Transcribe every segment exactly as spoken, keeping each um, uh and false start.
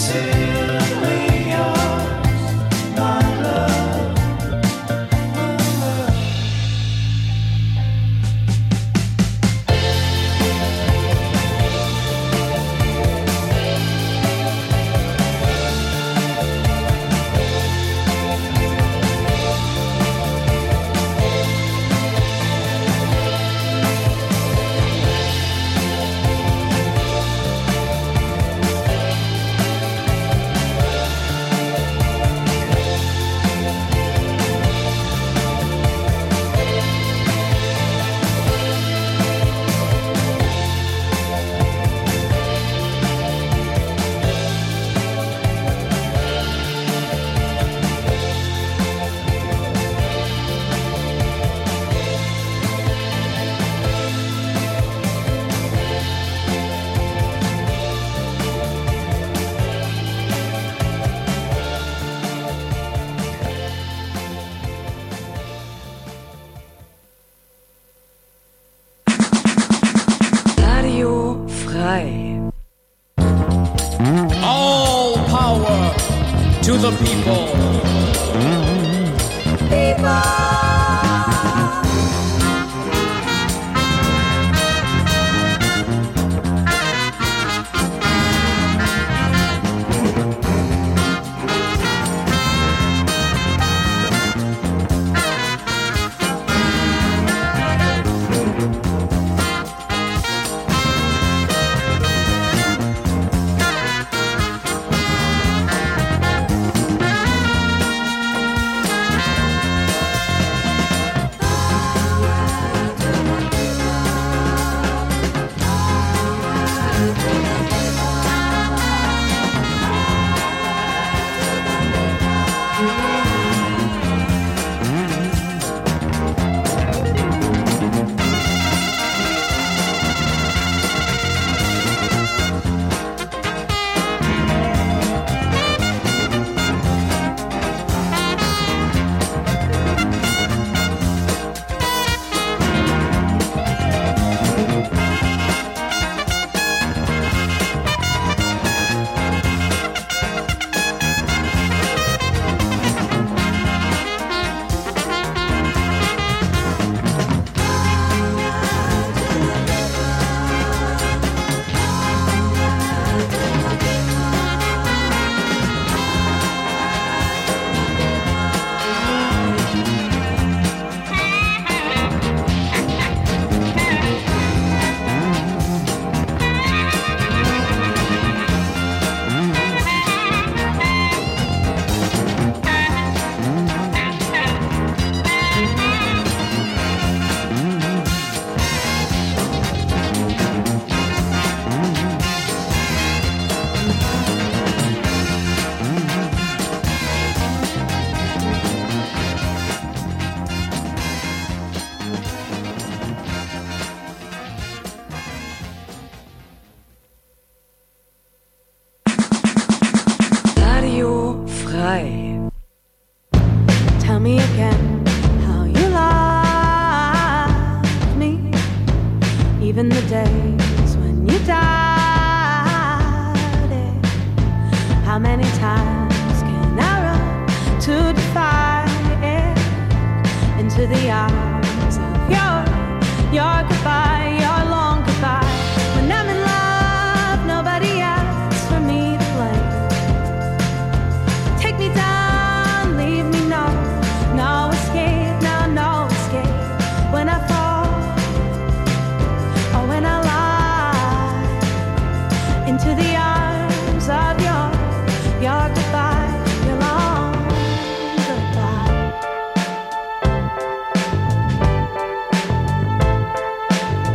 All power to the people. People. Tell me again how you love me, even the days when you doubted. How many times can I run to defy it into the arms of your, your goodbye, your long goodbye. When I'm in love, nobody asks for me to blame. Take me down, leave me no, no escape, no, no escape. When I fall, or when I lie, into the arms of your, your goodbye, your long goodbye.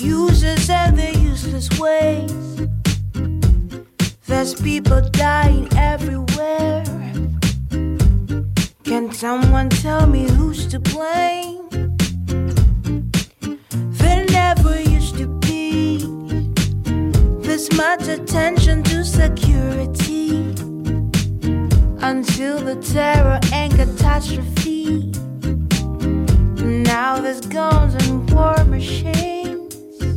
users and their useless ways. There's people dying everywhere. Can someone tell me who's to blame? There never used to be this much attention to security until the terror and catastrophe. Now there's guns and war machines.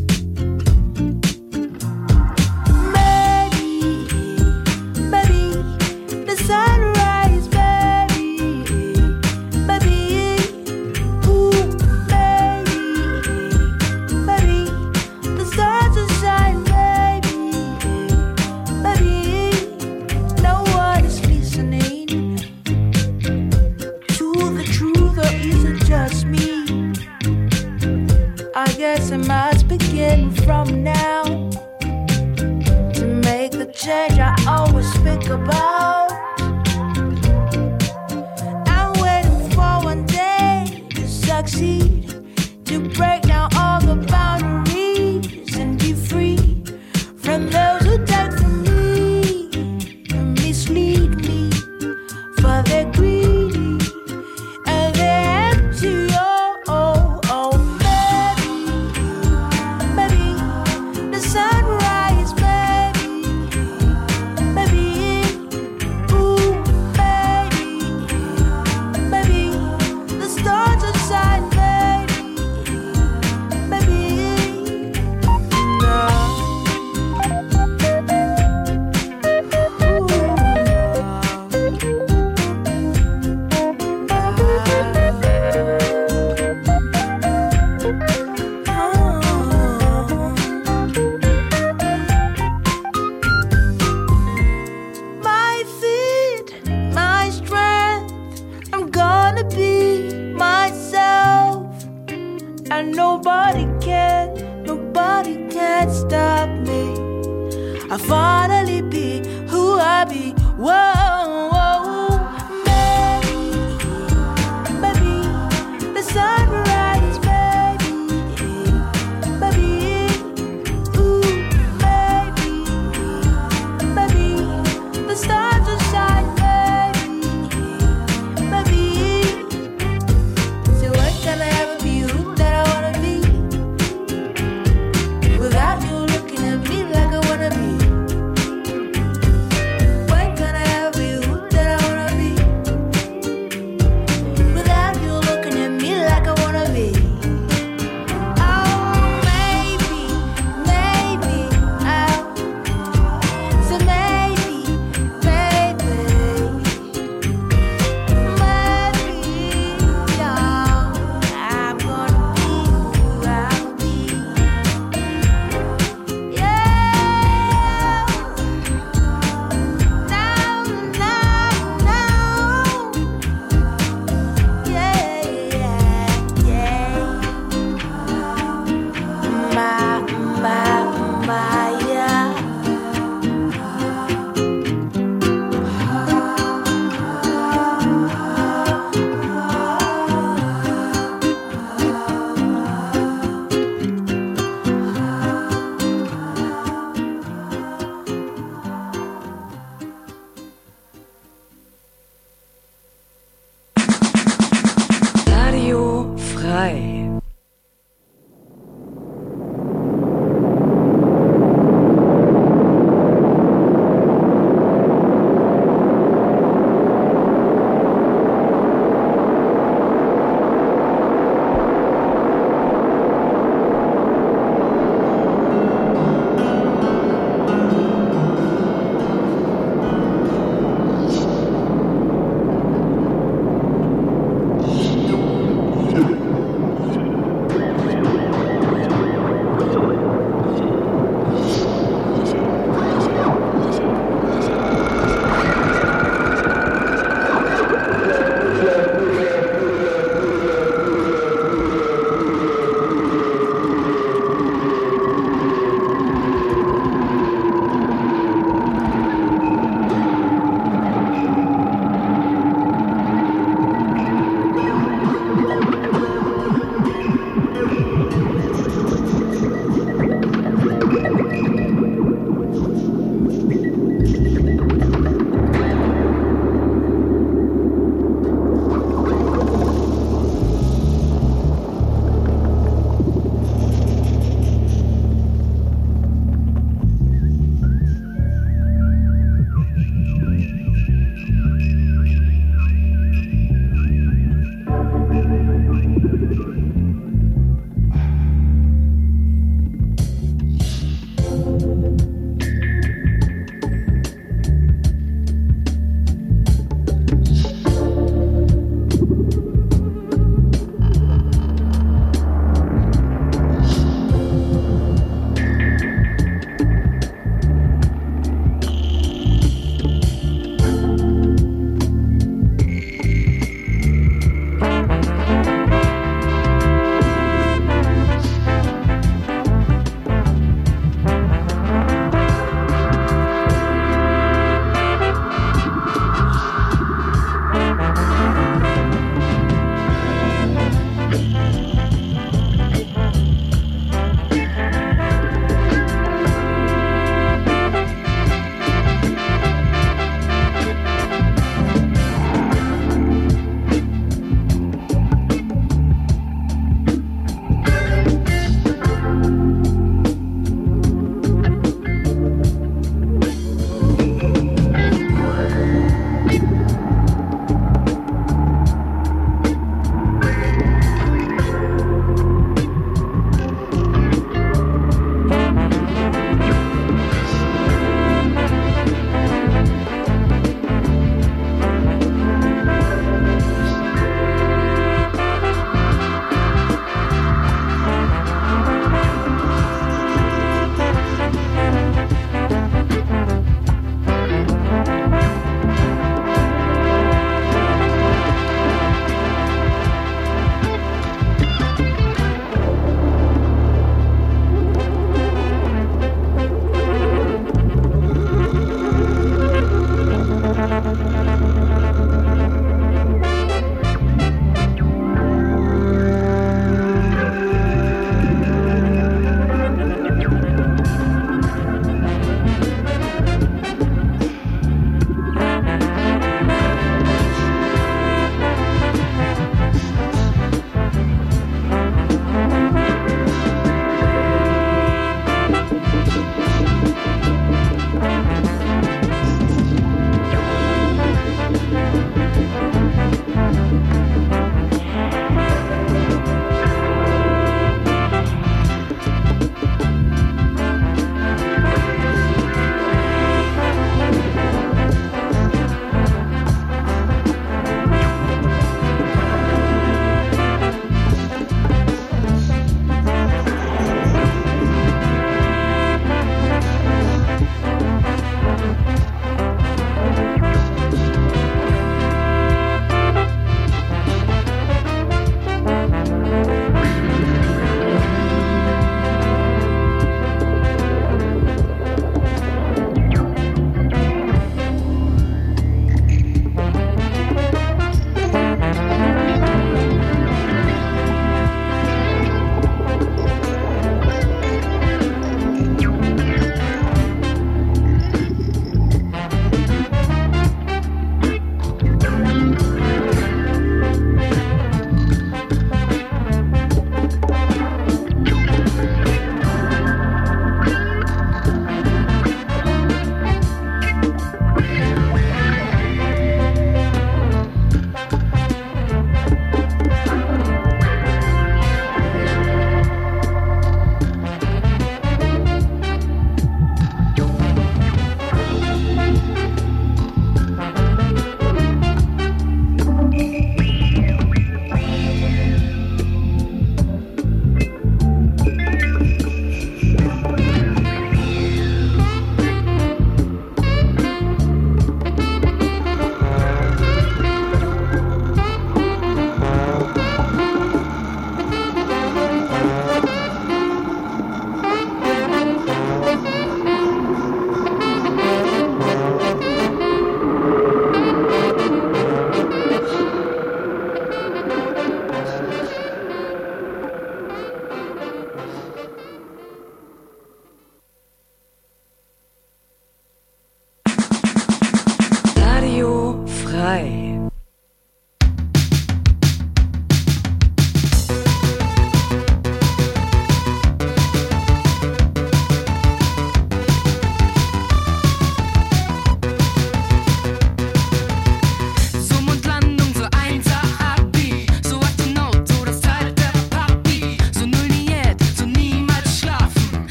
Maybe, maybe the sunrise, maybe, maybe, ooh, maybe, maybe the stars will shine, maybe, maybe no one is listening to the truth, or is it just me? I guess I must begin from now to make the change I always speak about. I'm waiting for one day to succeed, to break down all the boundaries and be free from those who take from me and mislead me, for they're greedy and they're empty. Oh, oh, oh. Sunrise, baby, baby, ooh, baby, baby, the stars will shine, baby, baby, no. My feet, my strength, I'm gonna be myself, and nobody can, nobody can stop me. I finally be who I be. Whoa, whoa, baby, baby, the sunrise, baby, baby, ooh, baby, baby, the stars will shine, baby, baby. So when can I ever be who that I wanna be, without you looking at me like I wanna be? When can I ever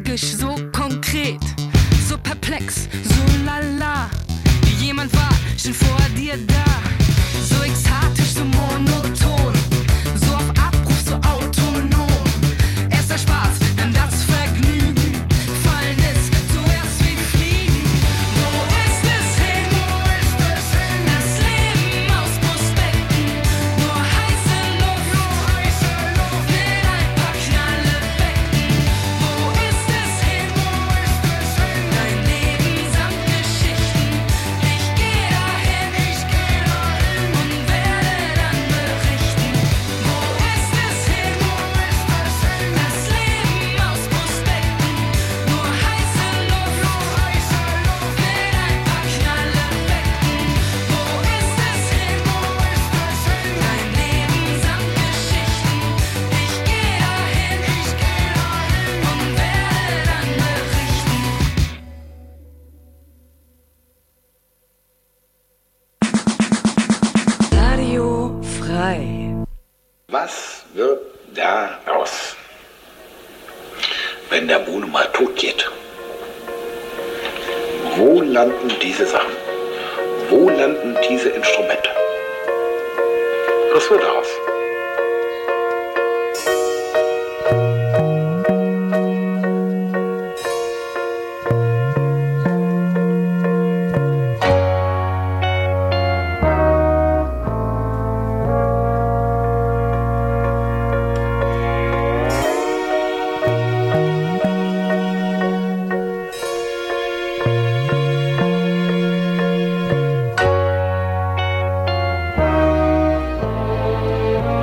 logisch, so konkret, so perplex, so lala. Jemand war schon vor dir da, so ekstatisch, so monoton, so auf Abruf, so autonom. Erst der Spaß, dann das Vergnügen, fallen ist zuerst wie Fliegen. Wo ist es hin? Das Leben aus Prospekten, nur heiße Luft, mit ein paar Knallebecken. Wo ist es hin? Dein Leben samt Geschichten. Ich geh dahin und werde dann berichten. Wo ist es hin? Das Leben aus Prospekten, nur heiße Luft, mit ein paar Knallebecken. Wo ist es hin? Dein Leben samt Geschichten. Ich geh dahin und werde dann berichten. Radio frei. Was wird daraus, wenn der Bohne mal tot geht? Wo landen diese Sachen? Wo landen diese Instrumente? Was wird daraus? Radio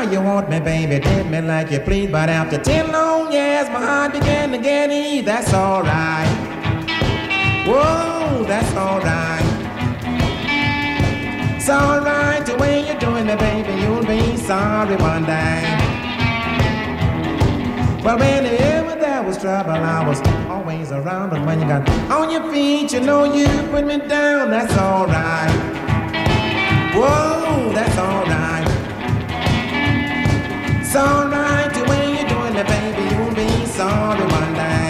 why you want me, baby, did me like you please. But after ten long years, my heart began to get ease. That's alright. Whoa, that's alright. It's alright the way you're doing me, baby. You'll be sorry one day. Well, whenever there was trouble, I was always around. But when you got on your feet, you know you put me down. That's alright. Whoa, that's alright. It's alright the way you're doing me, baby. You'll be sorry one day.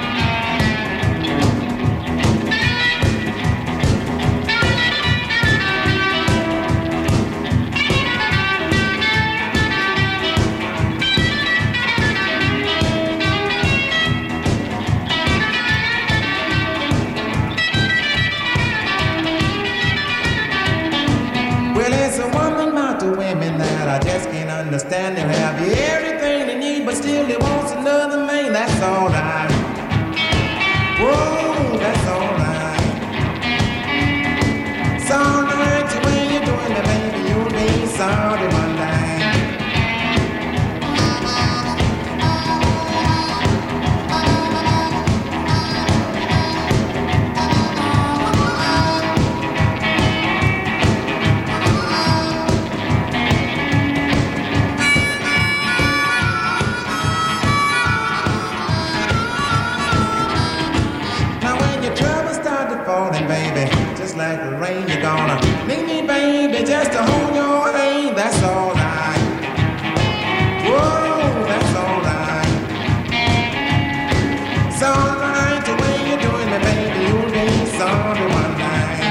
Understand they'll have you everything they need, but still they want another man. That's alright. Whoa, that's alright. It's alright the way you're doing it, baby. You'll be sorry one day. Like the rain, you're gonna need me, baby, just to hold your hand. That's alright. Whoa, that's alright. It's alright the way you're doing it, baby. You'll be sorry one night.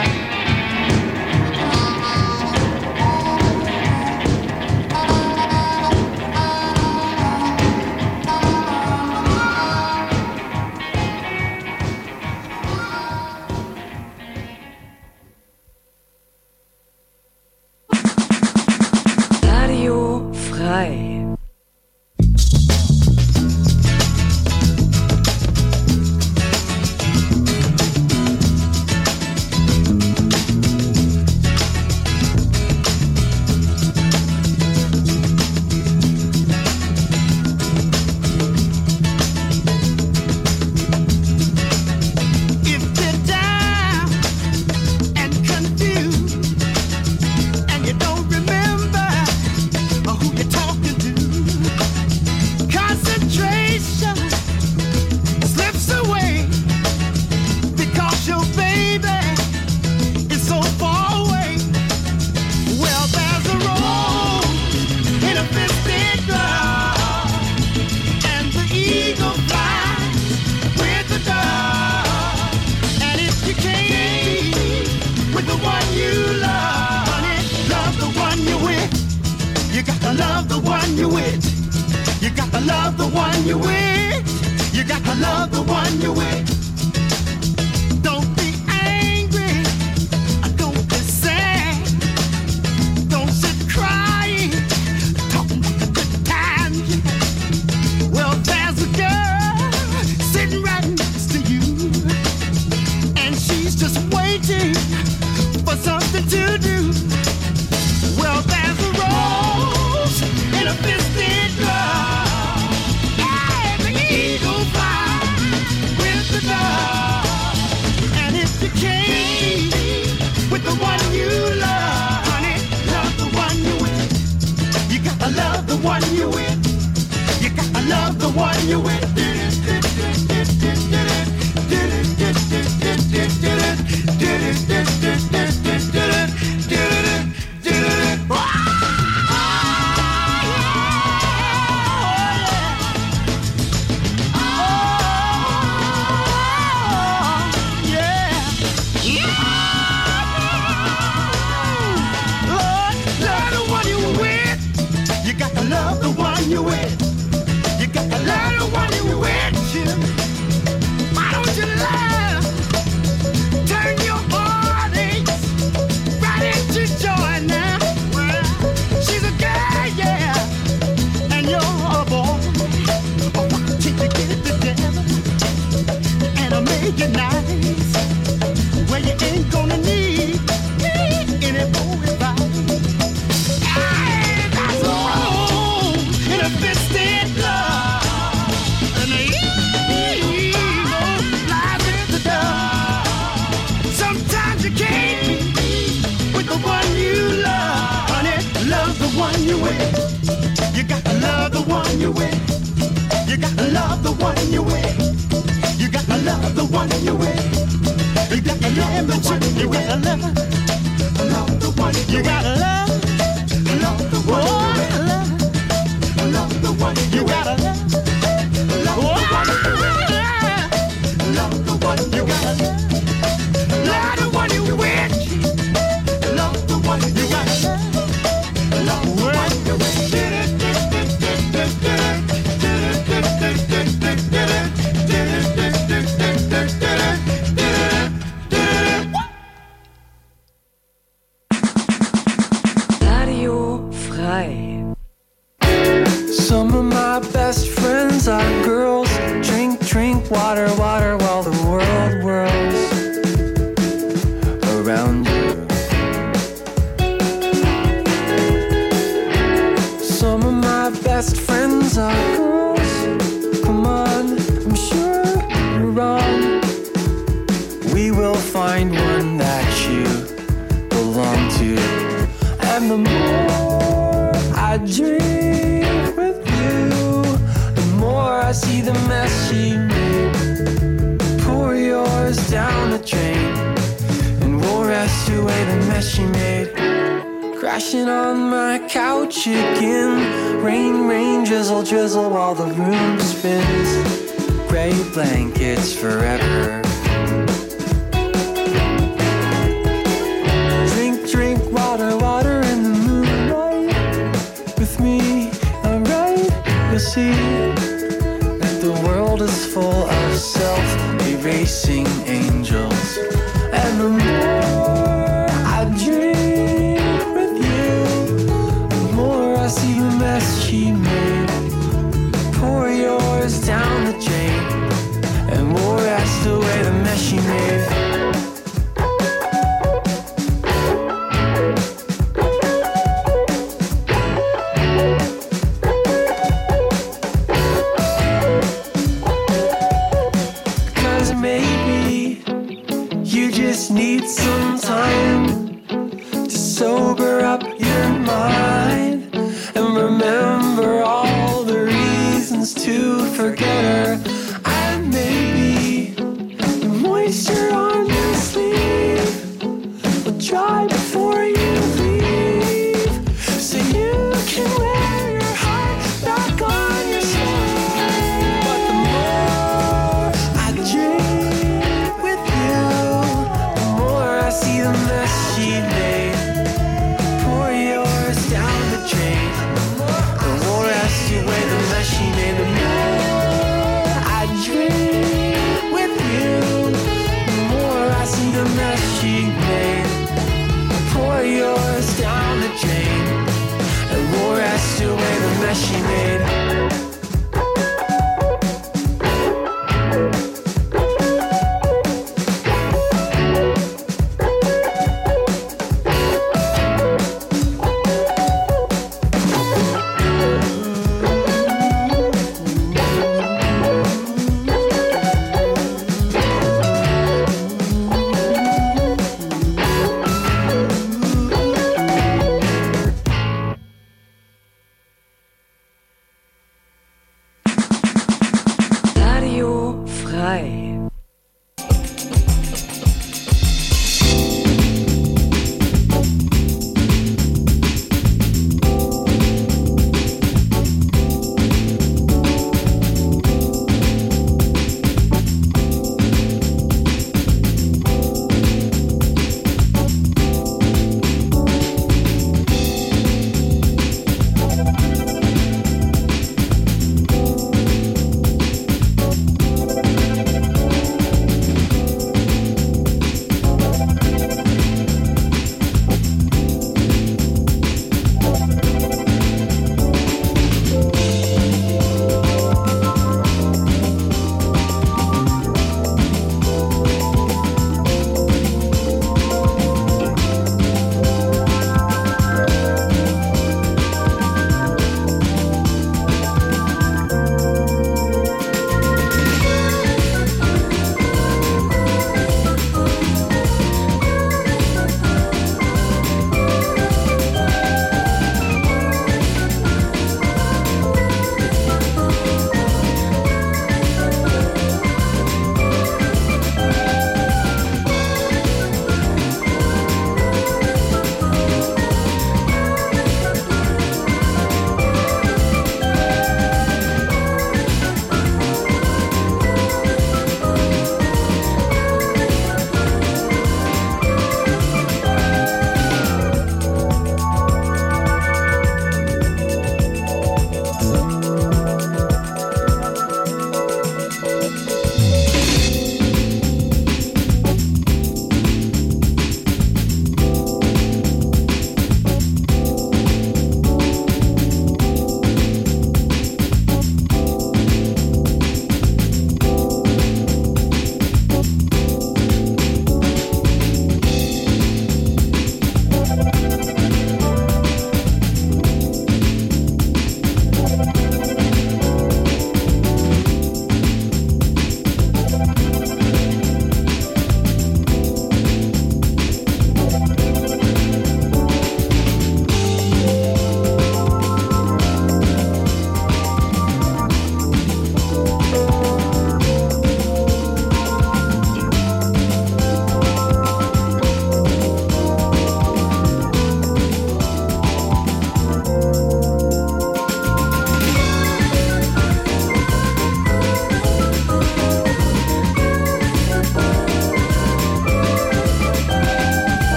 Love the one you with. You got to love the one you You gotta love the one you're with. You gotta love the one you're with. You gotta love the one you're with. You gotta love the one you're with. Love the one you gotta love. Love the one you're with. Love the one you gotta love. Love the one you're with. Love the one you gotta love. Love the one you're with. Love the one you gotta love. Love the one you're with. Radio frei. Some of my best friends are girls. Drink, drink, water, water while the world whirls around you. Some of my best friends are girls. Come on, I'm sure you're wrong. We will find one that you belong to. And the more I drink with you, the more I see the mess she made. Pour yours down the drain, and we'll rest away the mess she made. Crashing on my couch again. Rain, rain, drizzle, drizzle while the room spins. Gray blankets forever. Drink, drink, water, water in the moonlight. With me, alright, you'll see that the world is full of self-erasing angels. And the more I drink with you, the more I see the mess she made. Pour yours down the drain, and we'll rest away the mess she made. Need some time to sober up your mind and remember all the reasons to forget her. And maybe the moisture on your sleeve will dry before you leave, so you can wear your heart back on your sleeve. But the more I drink with you, I see the mess she made. Pour yours down the drain, the more I see away the mess she made. The more I drink with you, the more I see the mess she made. Pour yours down the drain, the more I see away the mess she made.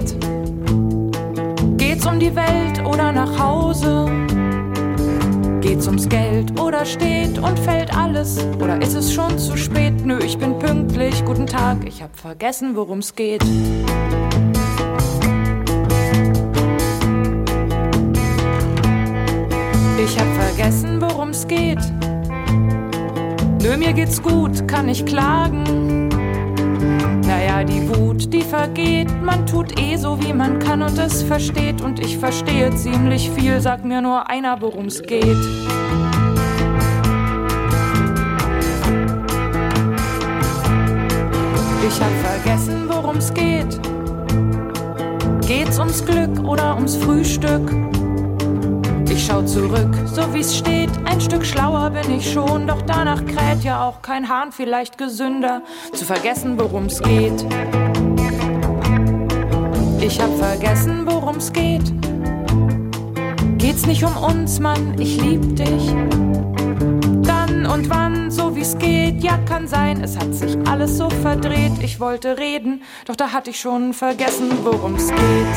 geht. Geht's um die Welt oder nach Hause? Geht's ums Geld oder steht und fällt alles? Oder ist es schon zu spät? Nö, ich bin pünktlich, guten Tag, ich hab vergessen, worum's geht. Ich hab vergessen, worum's geht. Nö, mir geht's gut, kann ich klagen. Naja, die Wut, die vergeht, man tut eh so, wie man kann und es versteht. Und ich verstehe ziemlich viel, sag mir nur einer, worum's geht. Ich hab vergessen, worum's geht. Geht's ums Glück oder ums Frühstück? Ich schau zurück, so wie's steht, ein Stück schlauer bin ich schon, doch danach kräht ja auch kein Hahn, vielleicht gesünder, zu vergessen, worum's geht. Ich hab vergessen, worum's geht. Geht's nicht um uns, Mann, ich lieb dich. Dann und wann, so wie's geht, ja kann sein, es hat sich alles so verdreht. Ich wollte reden, doch da hatte ich schon vergessen, worum's geht.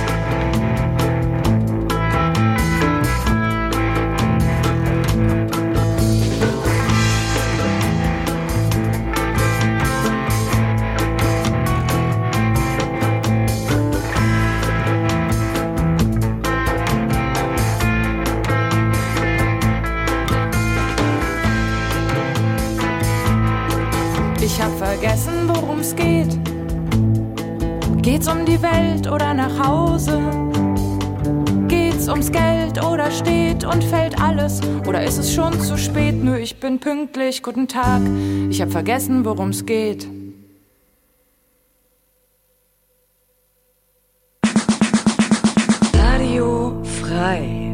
Ich hab vergessen, worum's geht. Geht's um die Welt oder nach Hause? Geht's ums Geld oder steht und fällt alles? Oder ist es schon zu spät? Nö, ich bin pünktlich, guten Tag. Ich hab vergessen, worum's geht. Radio frei.